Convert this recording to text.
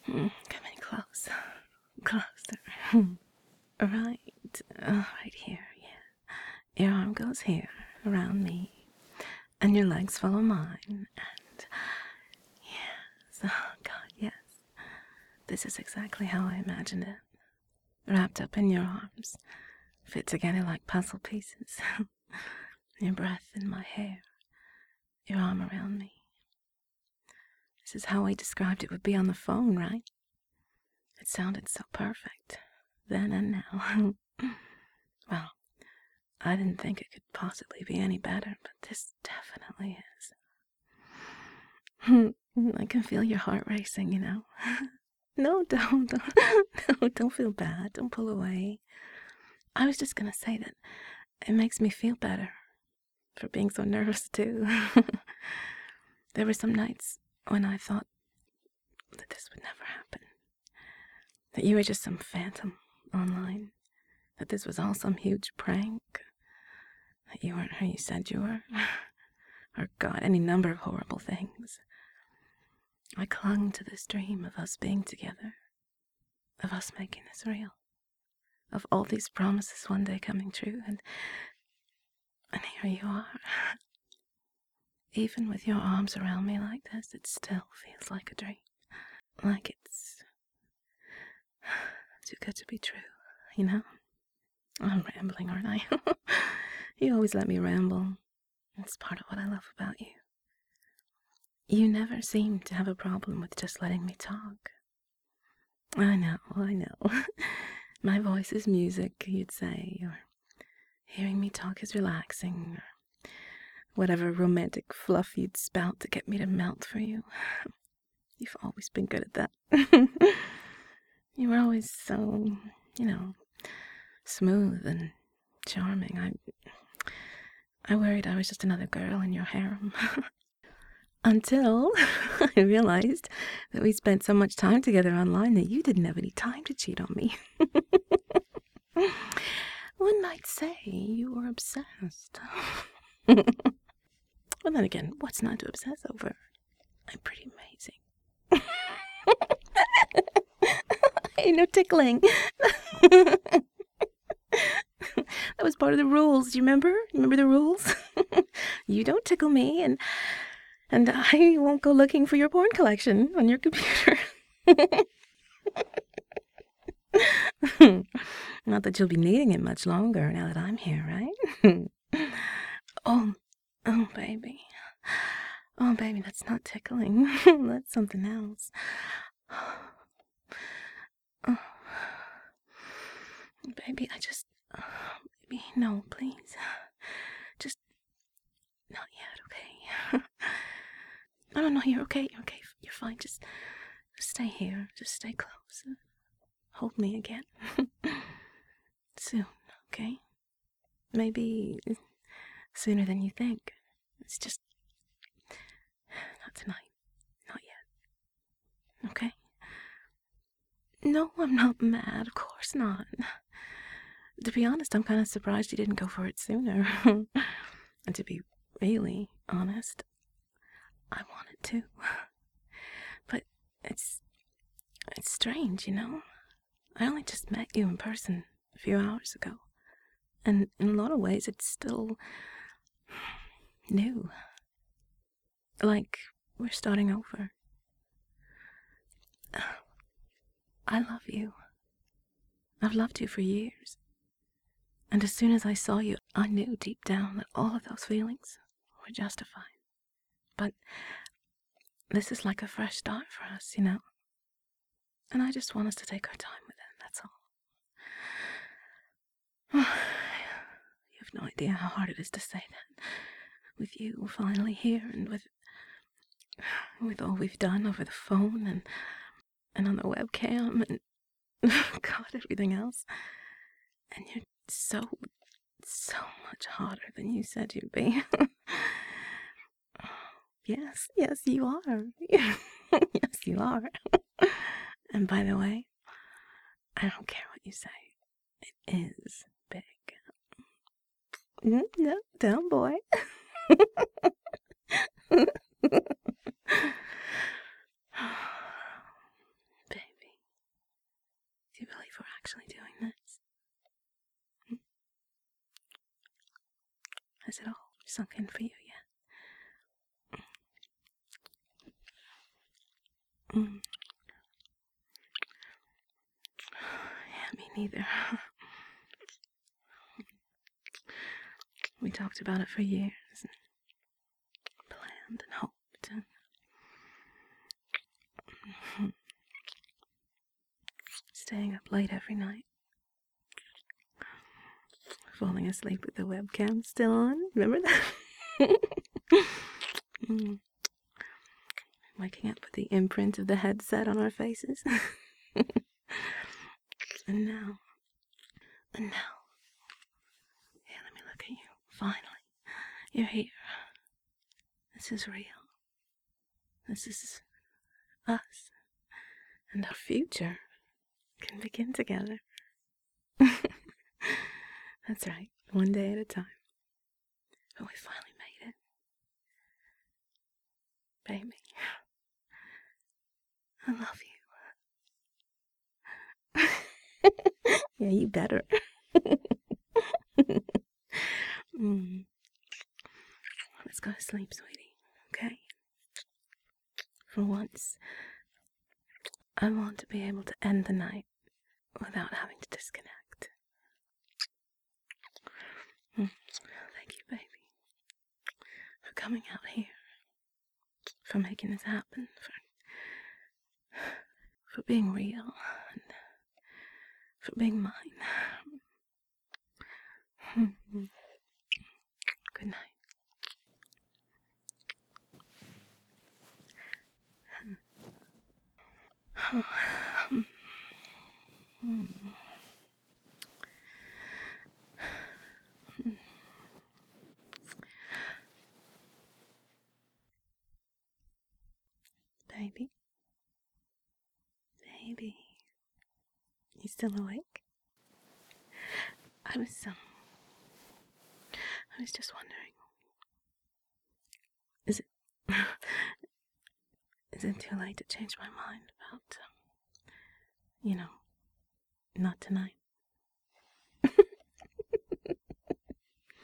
Coming close. Closer. Right. Right here, yeah. Your arm goes here, around me, and your legs follow mine, and yes, oh God, yes. This is exactly how I imagined it. Wrapped up in your arms, fit together like puzzle pieces. Your breath in my hair, your arm around me. This is how I described it would be on the phone, right? It sounded so perfect, then and now. Well, I didn't think it could possibly be any better, but this definitely is. I can feel your heart racing, you know. No, don't. No, don't feel bad. Don't pull away. I was just gonna say that it makes me feel better for being so nervous, too. There were some nights when I thought that this would never happen. That you were just some phantom online. That this was all some huge prank. That you weren't who you said you were. Or God, any number of horrible things. I clung to this dream of us being together. Of us making this real. Of all these promises one day coming true. And here you are. Even with your arms around me like this, it still feels like a dream. Like it's too good to be true, you know? I'm rambling, aren't I? You always let me ramble. It's part of what I love about you. You never seem to have a problem with just letting me talk. I know. My voice is music, you'd say, or hearing me talk is relaxing, or whatever romantic fluff you'd spout to get me to melt for you. You've always been good at that. You were always so, smooth and charming. I worried I was just another girl in your harem. Until I realized that we spent so much time together online that you didn't have any time to cheat on me. One might say you were obsessed. Well, then again, what's not to obsess over? I'm pretty amazing. Hey, no tickling. That was part of the rules. You remember? Remember the rules? You don't tickle me, and I won't go looking for your porn collection on your computer. Not that you'll be needing it much longer now that I'm here, right? Oh, baby. Oh, baby, that's not tickling. That's something else. Oh, baby, baby, no, please. Just, not yet, okay? No, you're okay, you're fine. Just stay here, just stay close. Hold me again. Soon, okay? Maybe sooner than you think. It's just not tonight. Not yet. Okay? No, I'm not mad. Of course not. To be honest, I'm kind of surprised you didn't go for it sooner. And to be really honest, I wanted to. But it's strange, you know? I only just met you in person a few hours ago. And in a lot of ways, it's still new. Like we're starting over. I love you. I've loved you for years. And as soon as I saw you, I knew deep down that all of those feelings were justified. But this is like a fresh start for us, you know? And I just want us to take our time with it, that's all. You have no idea how hard it is to say that. With you finally here, and with all we've done over the phone and on the webcam and God, everything else. And you're so much hotter than you said you'd be. Yes, you are. Yes, you are. And by the way, I don't care what you say. It is big. No, down, boy. Big. actually doing this? Has it all sunk in for you yet? Mm. Yeah, me neither. We talked about it for years, and planned and hoped, and staying up late every night, falling asleep with the webcam still on. Remember that? Mm. Waking up with the imprint of the headset on our faces. And now, here, let me look at you. Finally, you're here. This is real. This is us. And our future can begin together. That's right, one day at a time. But we finally made it. Baby, I love you. Yeah, you better. Let's go to sleep, sweetie. Okay? For once, I want to be able to end the night without having to disconnect. Thank you, baby, for coming out here, for making this happen, for being real, and for being mine. Good night. Baby. Baby. You still awake? I was just wondering. Is it is it too late to change my mind about not tonight?